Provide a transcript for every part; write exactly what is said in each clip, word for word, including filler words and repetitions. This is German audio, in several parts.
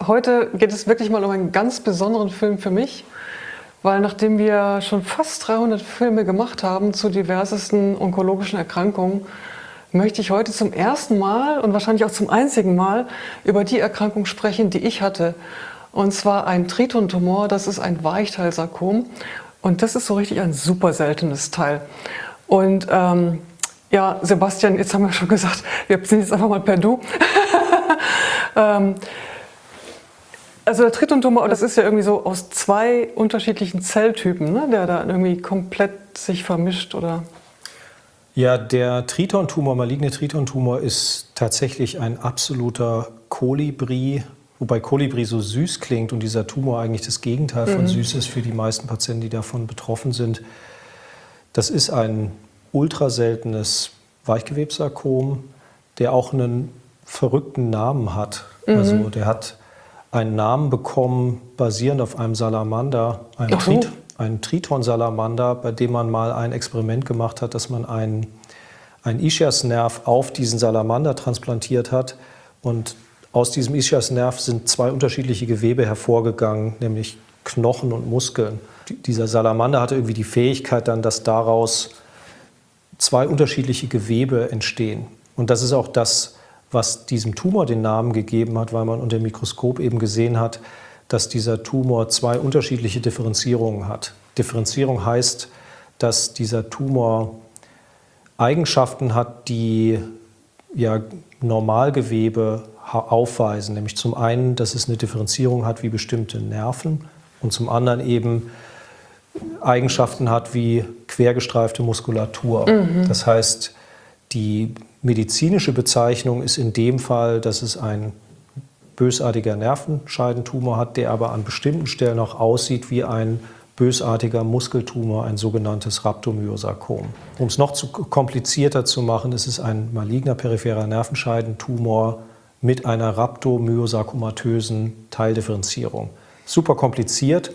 heute geht es wirklich mal um einen ganz besonderen Film für mich, weil nachdem wir schon fast dreihundert Filme gemacht haben zu diversesten onkologischen Erkrankungen, möchte ich heute zum ersten Mal und wahrscheinlich auch zum einzigen Mal über die Erkrankung sprechen, die ich hatte. Und zwar ein Tritontumor, das ist ein Weichteilsarkom und das ist so richtig ein super seltenes Teil. Und ähm, ja, Sebastian, jetzt haben wir schon gesagt, wir sind jetzt einfach mal per Du. ähm, also der Tritontumor, das ist ja irgendwie so aus zwei unterschiedlichen Zelltypen, ne, der da irgendwie komplett sich vermischt, oder? Ja, der Tritontumor, maligne Tritontumor, ist tatsächlich ein absoluter Kolibri, wobei Kolibri so süß klingt und dieser Tumor eigentlich das Gegenteil von mhm. süß ist für die meisten Patienten, die davon betroffen sind. Das ist ein ultraseltenes Weichgewebssarkom, der auch einen verrückten Namen hat. Mhm. Also der hat einen Namen bekommen, basierend auf einem Salamander, einem, Ach so. Trit einem Tritonsalamander, bei dem man mal ein Experiment gemacht hat, dass man einen, einen Ischiasnerv auf diesen Salamander transplantiert hat. Und aus diesem Ischiasnerv sind zwei unterschiedliche Gewebe hervorgegangen, nämlich Knochen und Muskeln. Dieser Salamander hatte irgendwie die Fähigkeit dann, dass daraus zwei unterschiedliche Gewebe entstehen. Und das ist auch das, was diesem Tumor den Namen gegeben hat, weil man unter dem Mikroskop eben gesehen hat, dass dieser Tumor zwei unterschiedliche Differenzierungen hat. Differenzierung heißt, dass dieser Tumor Eigenschaften hat, die ja, Normalgewebe aufweisen. Nämlich zum einen, dass es eine Differenzierung hat wie bestimmte Nerven und zum anderen eben Eigenschaften hat wie quergestreifte Muskulatur. Mhm. Das heißt, die medizinische Bezeichnung ist in dem Fall, dass es ein bösartiger Nervenscheidentumor hat, der aber an bestimmten Stellen auch aussieht wie ein bösartiger Muskeltumor, ein sogenanntes Rhabdomyosarkom. Um es noch zu komplizierter zu machen, ist es ein maligner peripherer Nervenscheidentumor mit einer rhabdomyosarkomatösen Teildifferenzierung. Super kompliziert.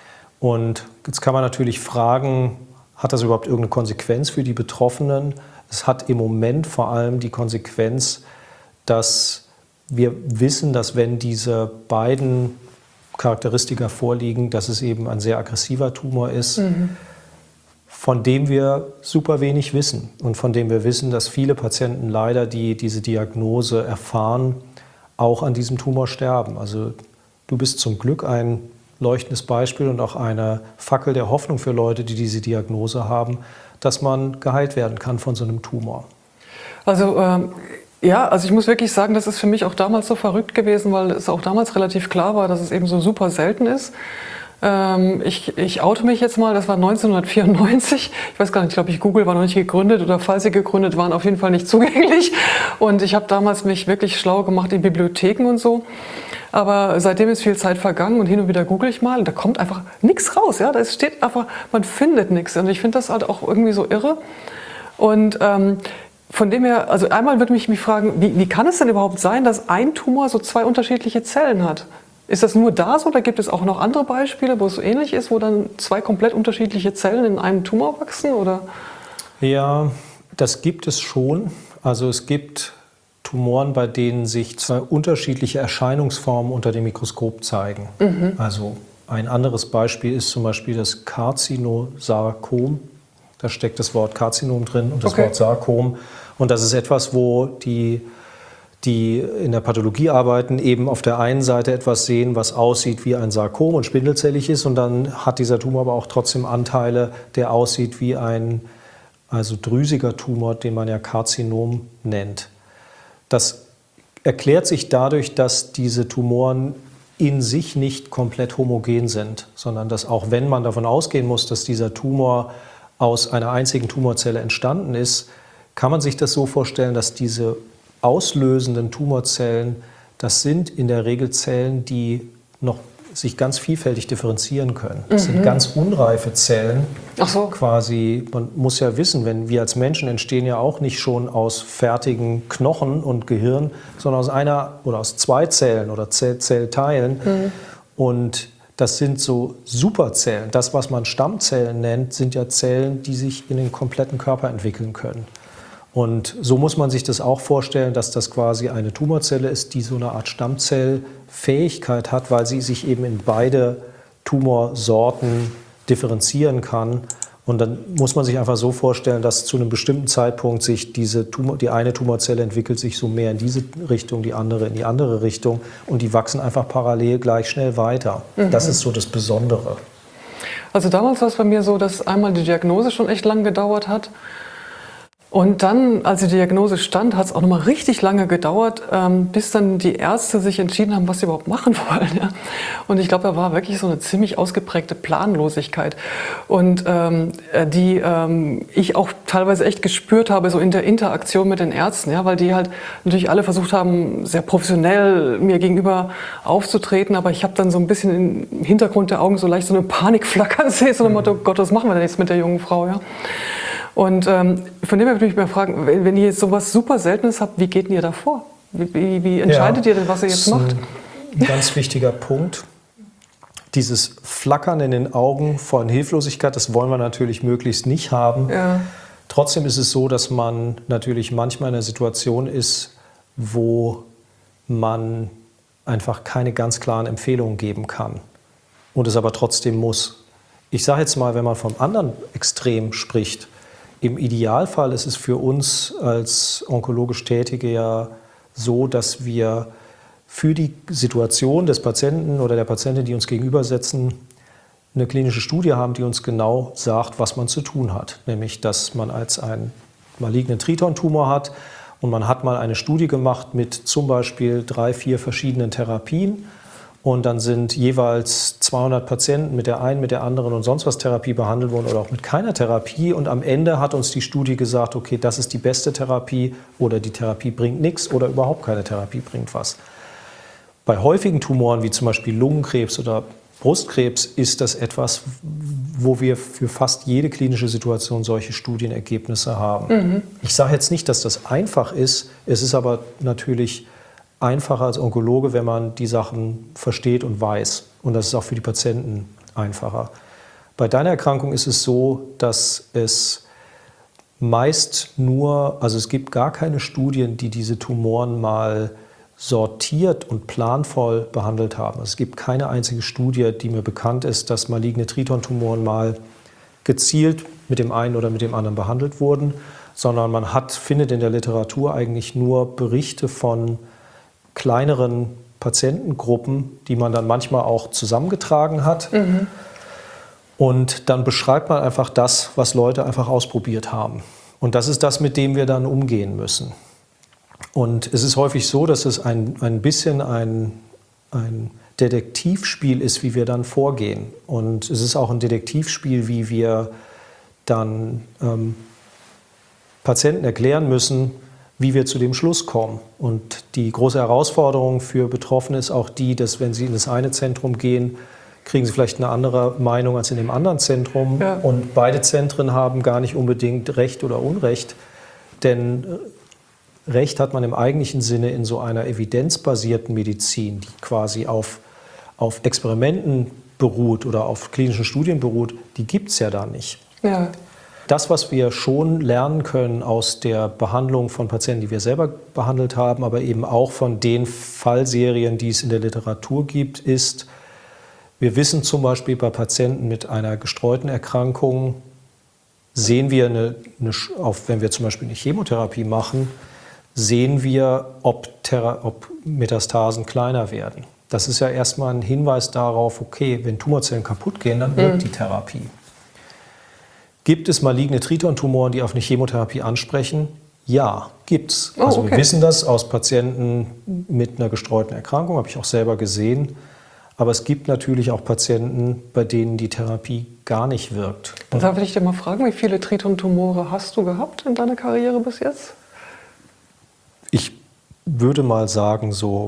Und jetzt kann man natürlich fragen, hat das überhaupt irgendeine Konsequenz für die Betroffenen? Es hat im Moment vor allem die Konsequenz, dass wir wissen, dass wenn diese beiden Charakteristika vorliegen, dass es eben ein sehr aggressiver Tumor ist, mhm. von dem wir super wenig wissen und von dem wir wissen, dass viele Patienten leider, die diese Diagnose erfahren, auch an diesem Tumor sterben. Also du bist zum Glück ein leuchtendes Beispiel und auch eine Fackel der Hoffnung für Leute, die diese Diagnose haben, dass man geheilt werden kann von so einem Tumor. Also ähm Ja, also ich muss wirklich sagen, das ist für mich auch damals so verrückt gewesen, weil es auch damals relativ klar war, dass es eben so super selten ist. Ähm, ich, ich oute mich jetzt mal, das war neunzehnhundertvierundneunzig. Ich weiß gar nicht, ich glaube, ich Google war noch nicht gegründet oder falls sie gegründet waren, auf jeden Fall nicht zugänglich. Und ich habe damals mich wirklich schlau gemacht in Bibliotheken und so. Aber seitdem ist viel Zeit vergangen und hin und wieder google ich mal und da kommt einfach nichts raus. Ja? Da steht einfach, man findet nichts. Und ich finde das halt auch irgendwie so irre. Und ähm, von dem her, also einmal würde mich mich fragen, wie, wie kann es denn überhaupt sein, dass ein Tumor so zwei unterschiedliche Zellen hat? Ist das nur da so oder gibt es auch noch andere Beispiele, wo es so ähnlich ist, wo dann zwei komplett unterschiedliche Zellen in einem Tumor wachsen? Oder? Ja, das gibt es schon. Also es gibt Tumoren, bei denen sich zwei unterschiedliche Erscheinungsformen unter dem Mikroskop zeigen. Mhm. Also ein anderes Beispiel ist zum Beispiel das Karzinosarkom. Da steckt das Wort Karzinom drin und das okay. Wort Sarkom. Und das ist etwas, wo die, die in der Pathologie arbeiten, eben auf der einen Seite etwas sehen, was aussieht wie ein Sarkom und spindelzellig ist. Und dann hat dieser Tumor aber auch trotzdem Anteile, der aussieht wie ein also drüsiger Tumor, den man ja Karzinom nennt. Das erklärt sich dadurch, dass diese Tumoren in sich nicht komplett homogen sind, sondern dass auch wenn man davon ausgehen muss, dass dieser Tumor aus einer einzigen Tumorzelle entstanden ist, kann man sich das so vorstellen, dass diese auslösenden Tumorzellen, das sind in der Regel Zellen, die noch sich ganz vielfältig differenzieren können. Das mhm. sind ganz unreife Zellen. Ach so. Quasi, man muss ja wissen, wenn wir als Menschen entstehen ja auch nicht schon aus fertigen Knochen und Gehirn, sondern aus einer oder aus zwei Zellen oder Zell Zellteilen. Mhm. Und das sind so Superzellen. Das, was man Stammzellen nennt, sind ja Zellen, die sich in den kompletten Körper entwickeln können. Und so muss man sich das auch vorstellen, dass das quasi eine Tumorzelle ist, die so eine Art Stammzellfähigkeit hat, weil sie sich eben in beide Tumorsorten differenzieren kann. Und dann muss man sich einfach so vorstellen, dass zu einem bestimmten Zeitpunkt sich diese Tumor, die eine Tumorzelle entwickelt sich so mehr in diese Richtung, die andere in die andere Richtung. Und die wachsen einfach parallel gleich schnell weiter. Mhm. Das ist so das Besondere. Also damals war es bei mir so, dass einmal die Diagnose schon echt lang gedauert hat. Und dann, als die Diagnose stand, hat es auch noch mal richtig lange gedauert, ähm, bis dann die Ärzte sich entschieden haben, was sie überhaupt machen wollen. Ja. Und ich glaube, da war wirklich so eine ziemlich ausgeprägte Planlosigkeit. Und ähm, die ähm, ich auch teilweise echt gespürt habe, so in der Interaktion mit den Ärzten, ja, weil die halt natürlich alle versucht haben, sehr professionell mir gegenüber aufzutreten. Aber ich habe dann so ein bisschen im Hintergrund der Augen so leicht so eine Panik flackern sehen, so ein Motto, Gott, was machen wir denn jetzt mit der jungen Frau? Ja. Und ähm, von dem her würde ich mich mal fragen, wenn, wenn ihr jetzt sowas super Seltenes habt, wie geht denn ihr da vor? Wie, wie, wie entscheidet ja, ihr denn, was ihr jetzt macht? Das ist ein ganz wichtiger Punkt. Dieses Flackern in den Augen von Hilflosigkeit, das wollen wir natürlich möglichst nicht haben. Ja. Trotzdem ist es so, dass man natürlich manchmal in einer Situation ist, wo man einfach keine ganz klaren Empfehlungen geben kann und es aber trotzdem muss. Ich sage jetzt mal, wenn man vom anderen Extrem spricht, im Idealfall ist es für uns als onkologisch Tätige ja so, dass wir für die Situation des Patienten oder der Patientin, die uns gegenüber sitzen, eine klinische Studie haben, die uns genau sagt, was man zu tun hat. Nämlich, dass man als einen malignen Tritontumor hat und man hat mal eine Studie gemacht mit zum Beispiel drei, vier verschiedenen Therapien. Und dann sind jeweils zweihundert Patienten mit der einen, mit der anderen und sonst was Therapie behandelt worden oder auch mit keiner Therapie. Und am Ende hat uns die Studie gesagt, okay, das ist die beste Therapie oder die Therapie bringt nichts oder überhaupt keine Therapie bringt was. Bei häufigen Tumoren wie zum Beispiel Lungenkrebs oder Brustkrebs ist das etwas, wo wir für fast jede klinische Situation solche Studienergebnisse haben. Mhm. Ich sage jetzt nicht, dass das einfach ist, es ist aber natürlich einfacher als Onkologe, wenn man die Sachen versteht und weiß. Und das ist auch für die Patienten einfacher. Bei deiner Erkrankung ist es so, dass es meist nur, also es gibt gar keine Studien, die diese Tumoren mal sortiert und planvoll behandelt haben. Es gibt keine einzige Studie, die mir bekannt ist, dass maligne Tritontumoren mal gezielt mit dem einen oder mit dem anderen behandelt wurden, sondern man hat, findet in der Literatur eigentlich nur Berichte von kleineren Patientengruppen, die man dann manchmal auch zusammengetragen hat. Mhm. Und dann beschreibt man einfach das, was Leute einfach ausprobiert haben. Und das ist das, mit dem wir dann umgehen müssen. Und es ist häufig so, dass es ein, ein bisschen ein, ein Detektivspiel ist, wie wir dann vorgehen. Und es ist auch ein Detektivspiel, wie wir dann ähm, Patienten erklären müssen, wie wir zu dem Schluss kommen. Und die große Herausforderung für Betroffene ist auch die, dass wenn sie in das eine Zentrum gehen, kriegen sie vielleicht eine andere Meinung als in dem anderen Zentrum. Ja. Und beide Zentren haben gar nicht unbedingt Recht oder Unrecht. Denn Recht hat man im eigentlichen Sinne in so einer evidenzbasierten Medizin, die quasi auf, auf Experimenten beruht oder auf klinischen Studien beruht, die gibt es ja da nicht. Ja. Das, was wir schon lernen können aus der Behandlung von Patienten, die wir selber behandelt haben, aber eben auch von den Fallserien, die es in der Literatur gibt, ist, wir wissen zum Beispiel bei Patienten mit einer gestreuten Erkrankung, sehen wir, eine, eine, auf, wenn wir zum Beispiel eine Chemotherapie machen, sehen wir, ob, Thera- ob Metastasen kleiner werden. Das ist ja erstmal ein Hinweis darauf, okay, wenn Tumorzellen kaputt gehen, dann wirkt mhm. die Therapie. Gibt es maligne Tritontumoren, die auf eine Chemotherapie ansprechen? Ja, gibt's. Oh, also okay. Wir wissen das aus Patienten mit einer gestreuten Erkrankung, habe ich auch selber gesehen. Aber es gibt natürlich auch Patienten, bei denen die Therapie gar nicht wirkt. Darf ich dich mal fragen, wie viele Tritontumore hast du gehabt in deiner Karriere bis jetzt? Ich würde mal sagen so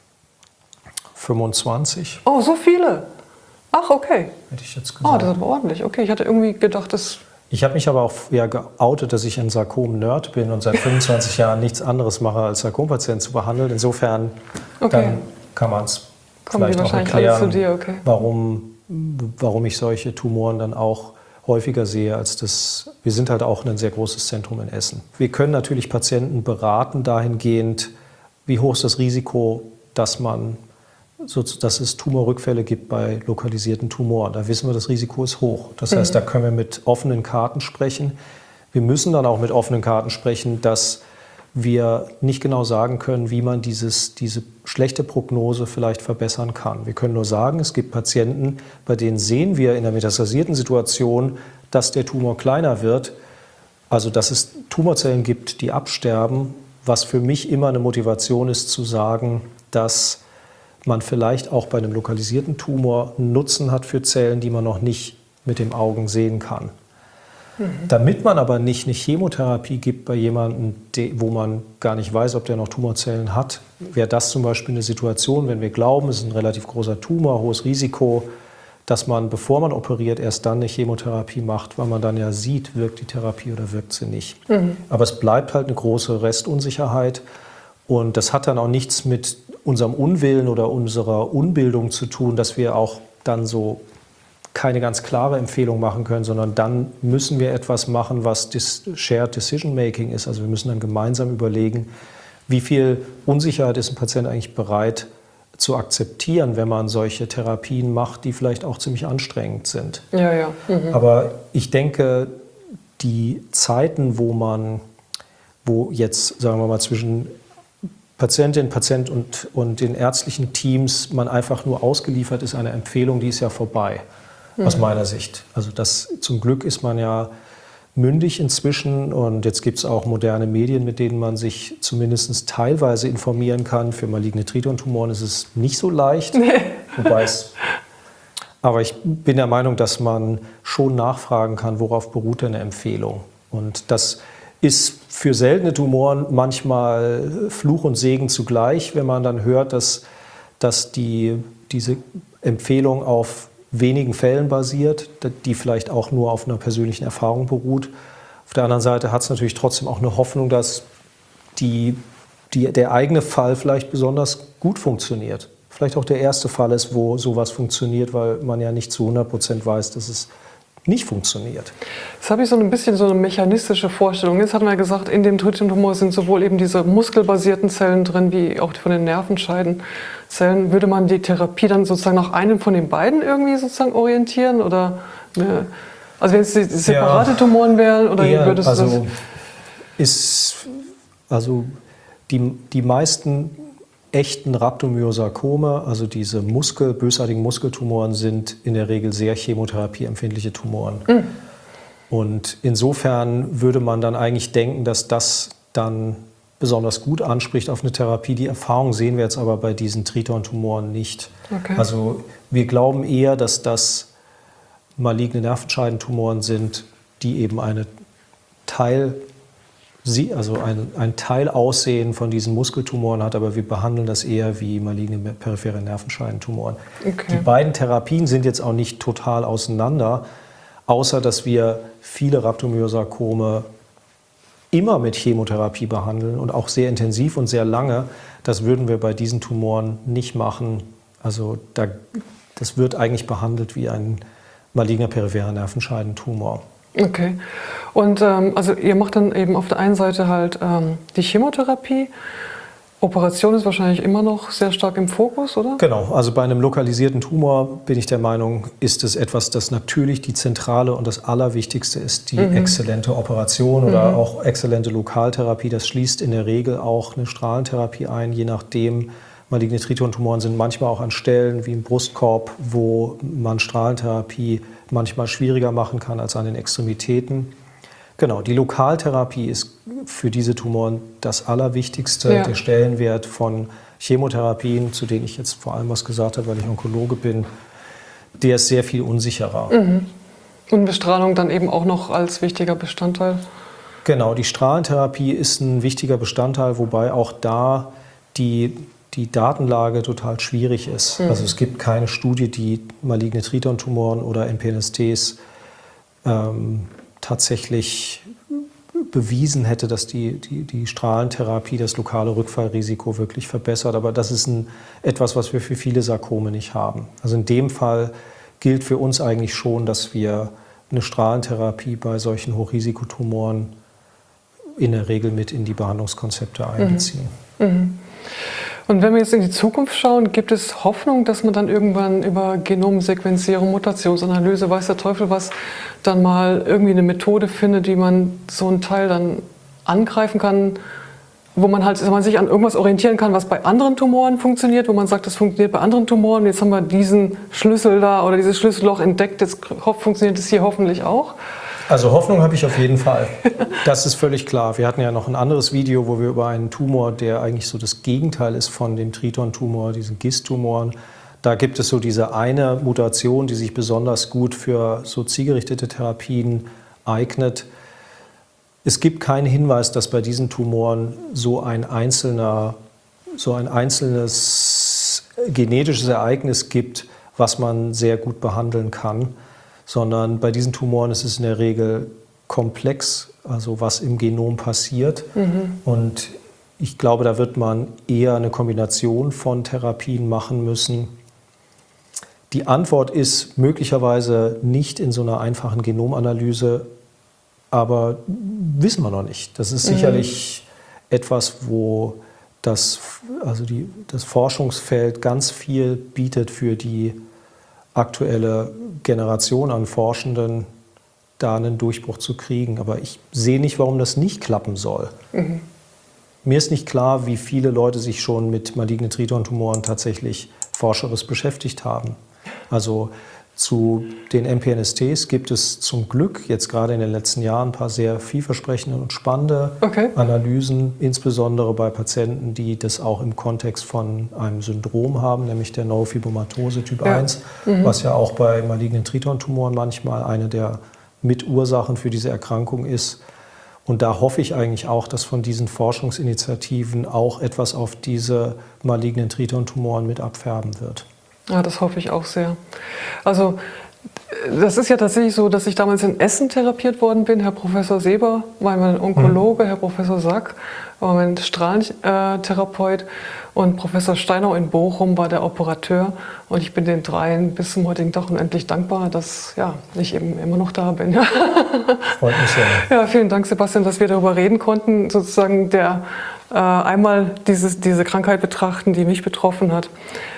fünfundzwanzig. Oh, so viele? Ach, okay. Hätte ich jetzt gesagt. Oh, das ist aber ordentlich. Okay, ich hatte irgendwie gedacht, das... Ich habe mich aber auch ja, geoutet, dass ich ein Sarkom-Nerd bin und seit fünfundzwanzig Jahren nichts anderes mache, als Sarkompatienten zu behandeln. Insofern okay. Dann kann man es vielleicht auch erklären, zu dir, okay. warum, warum ich solche Tumoren dann auch häufiger sehe als das. Wir sind halt auch ein sehr großes Zentrum in Essen. Wir können natürlich Patienten beraten dahingehend, wie hoch ist das Risiko, dass man so, dass es Tumorrückfälle gibt bei lokalisierten Tumoren. Da wissen wir, das Risiko ist hoch. Das heißt, da können wir mit offenen Karten sprechen. Wir müssen dann auch mit offenen Karten sprechen, dass wir nicht genau sagen können, wie man dieses, diese schlechte Prognose vielleicht verbessern kann. Wir können nur sagen, es gibt Patienten, bei denen sehen wir in der metastasierten Situation, dass der Tumor kleiner wird, also dass es Tumorzellen gibt, die absterben, was für mich immer eine Motivation ist, zu sagen, dass man vielleicht auch bei einem lokalisierten Tumor einen Nutzen hat für Zellen, die man noch nicht mit dem Augen sehen kann. Mhm. Damit man aber nicht eine Chemotherapie gibt bei jemandem, wo man gar nicht weiß, ob der noch Tumorzellen hat, wäre das zum Beispiel eine Situation, wenn wir glauben, es ist ein relativ großer Tumor, hohes Risiko, dass man, bevor man operiert, erst dann eine Chemotherapie macht, weil man dann ja sieht, wirkt die Therapie oder wirkt sie nicht. Mhm. Aber es bleibt halt eine große Restunsicherheit und das hat dann auch nichts mit unserem Unwillen oder unserer Unbildung zu tun, dass wir auch dann so keine ganz klare Empfehlung machen können, sondern dann müssen wir etwas machen, was das Shared Decision Making ist. Also wir müssen dann gemeinsam überlegen, wie viel Unsicherheit ist ein Patient eigentlich bereit zu akzeptieren, wenn man solche Therapien macht, die vielleicht auch ziemlich anstrengend sind. Ja, ja. Mhm. Aber ich denke, die Zeiten, wo man, wo jetzt, sagen wir mal, zwischen Patientin, Patient und, und den ärztlichen Teams man einfach nur ausgeliefert ist, eine Empfehlung, die ist ja vorbei, mhm. aus meiner Sicht. Also das, zum Glück ist man ja mündig inzwischen und jetzt gibt es auch moderne Medien, mit denen man sich zumindest teilweise informieren kann. Für maligne Tritontumoren ist es nicht so leicht, nee. wobei es, aber ich bin der Meinung, dass man schon nachfragen kann, worauf beruht denn eine Empfehlung. Und das ist für seltene Tumoren manchmal Fluch und Segen zugleich, wenn man dann hört, dass, dass die, diese Empfehlung auf wenigen Fällen basiert, die vielleicht auch nur auf einer persönlichen Erfahrung beruht. Auf der anderen Seite hat es natürlich trotzdem auch eine Hoffnung, dass die, die, der eigene Fall vielleicht besonders gut funktioniert. Vielleicht auch der erste Fall ist, wo sowas funktioniert, weil man ja nicht zu hundert Prozent weiß, dass es nicht funktioniert. Jetzt habe ich so ein bisschen so eine mechanistische Vorstellung. Jetzt hat man ja gesagt, in dem Tritontumor sind sowohl eben diese muskelbasierten Zellen drin, wie auch von den Nervenscheidenzellen. Würde man die Therapie dann sozusagen nach einem von den beiden irgendwie sozusagen orientieren? Oder eine, also wenn es die separate ja, Tumoren wären? Oder eher, würdest du also das? Ist, also die, die meisten echten Rhabdomyosarkome, also diese Muskel, bösartigen Muskeltumoren, sind in der Regel sehr chemotherapieempfindliche Tumoren. Mhm. Und insofern würde man dann eigentlich denken, dass das dann besonders gut anspricht auf eine Therapie. Die Erfahrung sehen wir jetzt aber bei diesen Triton-Tumoren nicht. Okay. Also wir glauben eher, dass das maligne Nervenscheidentumoren sind, die eben eine Teil Sie, also ein, ein Teilaussehen von diesen Muskeltumoren hat, aber wir behandeln das eher wie maligne periphere Nervenscheidentumoren. Okay. Die beiden Therapien sind jetzt auch nicht total auseinander, außer dass wir viele Rhabdomyosarkome immer mit Chemotherapie behandeln und auch sehr intensiv und sehr lange. Das würden wir bei diesen Tumoren nicht machen. Also da, das wird eigentlich behandelt wie ein maligner peripherer Nervenscheidentumor. Okay. Und ähm, also ihr macht dann eben auf der einen Seite halt ähm, die Chemotherapie. Operation ist wahrscheinlich immer noch sehr stark im Fokus, oder? Genau. Also bei einem lokalisierten Tumor bin ich der Meinung, ist es etwas, das natürlich die zentrale und das Allerwichtigste ist, die mhm. exzellente Operation oder mhm. auch exzellente Lokaltherapie. Das schließt in der Regel auch eine Strahlentherapie ein, je nachdem. Maligne Tritontumoren sind manchmal auch an Stellen wie im Brustkorb, wo man Strahlentherapie manchmal schwieriger machen kann als an den Extremitäten. Genau, die Lokaltherapie ist für diese Tumoren das Allerwichtigste. Ja. Der Stellenwert von Chemotherapien, zu denen ich jetzt vor allem was gesagt habe, weil ich Onkologe bin, der ist sehr viel unsicherer. Mhm. Und Bestrahlung dann eben auch noch als wichtiger Bestandteil? Genau, die Strahlentherapie ist ein wichtiger Bestandteil, wobei auch da die die Datenlage total schwierig ist. Mhm. Also es gibt keine Studie, die maligne Tritontumoren oder M P N S Ts ähm, tatsächlich bewiesen hätte, dass die, die, die Strahlentherapie das lokale Rückfallrisiko wirklich verbessert. Aber das ist ein, etwas, was wir für viele Sarkome nicht haben. Also in dem Fall gilt für uns eigentlich schon, dass wir eine Strahlentherapie bei solchen Hochrisikotumoren in der Regel mit in die Behandlungskonzepte einbeziehen. Mhm. Mhm. Und wenn wir jetzt in die Zukunft schauen, gibt es Hoffnung, dass man dann irgendwann über Genomsequenzierung, Mutationsanalyse, weiß der Teufel was, dann mal irgendwie eine Methode findet, wie man so einen Teil dann angreifen kann, wo man halt, dass man sich an irgendwas orientieren kann, was bei anderen Tumoren funktioniert, wo man sagt, das funktioniert bei anderen Tumoren, jetzt haben wir diesen Schlüssel da oder dieses Schlüsselloch entdeckt, jetzt funktioniert es hier hoffentlich auch. Also Hoffnung habe ich auf jeden Fall. Das ist völlig klar. Wir hatten ja noch ein anderes Video, wo wir über einen Tumor, der eigentlich so das Gegenteil ist von dem Triton-Tumor, diesen G I S-Tumoren. Da gibt es so diese eine Mutation, die sich besonders gut für so zielgerichtete Therapien eignet. Es gibt keinen Hinweis, dass bei diesen Tumoren so ein einzelner, so ein einzelnes genetisches Ereignis gibt, was man sehr gut behandeln kann, sondern bei diesen Tumoren ist es in der Regel komplex, also was im Genom passiert. Mhm. Und ich glaube, da wird man eher eine Kombination von Therapien machen müssen. Die Antwort ist möglicherweise nicht in so einer einfachen Genomanalyse, aber wissen wir noch nicht. Das ist sicherlich mhm. etwas, wo das, also die, das Forschungsfeld ganz viel bietet für die aktuelle Generation an Forschenden, da einen Durchbruch zu kriegen. Aber ich sehe nicht, warum das nicht klappen soll. Mhm. Mir ist nicht klar, wie viele Leute sich schon mit malignen Triton-Tumoren tatsächlich forscherisch beschäftigt haben. Also zu den M P N S Ts gibt es zum Glück jetzt gerade in den letzten Jahren ein paar sehr vielversprechende und spannende okay. Analysen, insbesondere bei Patienten, die das auch im Kontext von einem Syndrom haben, nämlich der Neurofibromatose Typ ja. eins, mhm. was ja auch bei malignen Triton-Tumoren manchmal eine der Mitursachen für diese Erkrankung ist. Und da hoffe ich eigentlich auch, dass von diesen Forschungsinitiativen auch etwas auf diese malignen Triton-Tumoren mit abfärben wird. Ja, das hoffe ich auch sehr. Also das ist ja tatsächlich so, dass ich damals in Essen therapiert worden bin. Herr Professor Seber war mein Onkologe, mhm. Herr Professor Sack war mein Strahlentherapeut und Professor Steinau in Bochum war der Operateur. Und ich bin den dreien bis zum heutigen Tag unendlich dankbar, dass ja, ich eben immer noch da bin. Freut mich sehr. Ja, vielen Dank, Sebastian, dass wir darüber reden konnten. Sozusagen der äh, einmal dieses, diese Krankheit betrachten, die mich betroffen hat.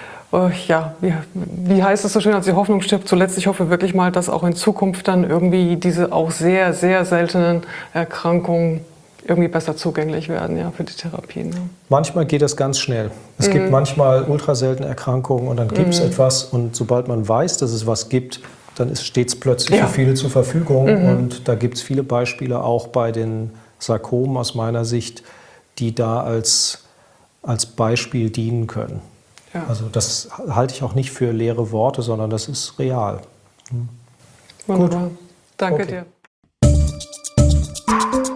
Ja, wie, wie heißt es so schön, als die Hoffnung stirbt zuletzt. Ich hoffe wirklich mal, dass auch in Zukunft dann irgendwie diese auch sehr, sehr seltenen Erkrankungen irgendwie besser zugänglich werden, ja, für die Therapien. Ja. Manchmal geht das ganz schnell. Es mhm. gibt manchmal ultraseltene Erkrankungen und dann gibt es mhm. etwas und sobald man weiß, dass es was gibt, dann steht es plötzlich ja. für viele zur Verfügung. Mhm. Und da gibt es viele Beispiele auch bei den Sarkomen aus meiner Sicht, die da als, als Beispiel dienen können. Ja. Also das halte ich auch nicht für leere Worte, sondern das ist real. Hm. Wunderbar. Gut. Danke okay. dir.